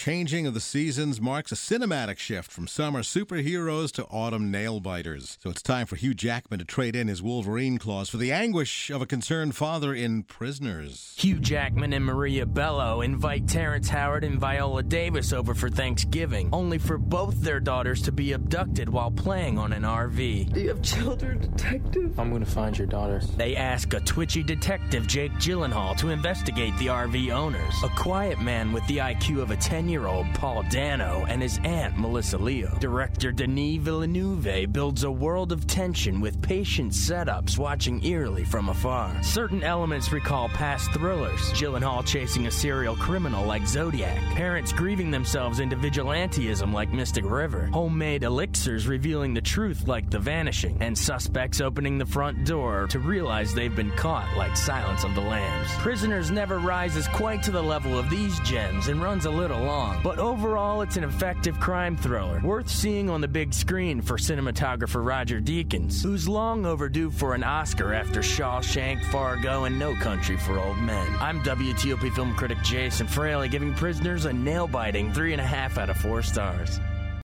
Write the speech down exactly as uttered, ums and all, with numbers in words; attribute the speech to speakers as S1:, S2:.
S1: changing of the seasons marks a cinematic shift from summer superheroes to autumn nail-biters. So it's time for Hugh Jackman to trade in his Wolverine claws for the anguish of a concerned father in Prisoners.
S2: Hugh Jackman and Maria Bello invite Terrence Howard and Viola Davis over for Thanksgiving, only for both their daughters to be abducted while playing on an R V.
S3: Do you have children, detective?
S4: I'm going to find your daughters.
S2: They ask a twitchy detective, Jake Gyllenhaal, to investigate the R V owners. A quiet man with the I Q of a ten-year-old, Paul Dano, and his aunt, Melissa Leo. Director Denis Villeneuve builds a world of tension with patient setups watching eerily from afar. Certain elements recall past thrillers. Gyllenhaal chasing a serial criminal like Zodiac. Parents grieving themselves into vigilantism like Mystic River. Homemade elixirs revealing the truth like The Vanishing. And suspects opening the front door to realize they've been caught like Silence of the Lambs. Prisoners never rises quite to the level of these gems and runs a little long, but overall it's an effective crime thriller, worth seeing on the big screen for cinematographer Roger Deakins, who's long overdue for an Oscar after Shawshank, Fargo, and No Country for Old Men. I'm W T O P film critic Jason Fraley, giving Prisoners a nail-biting three and a half out of four stars.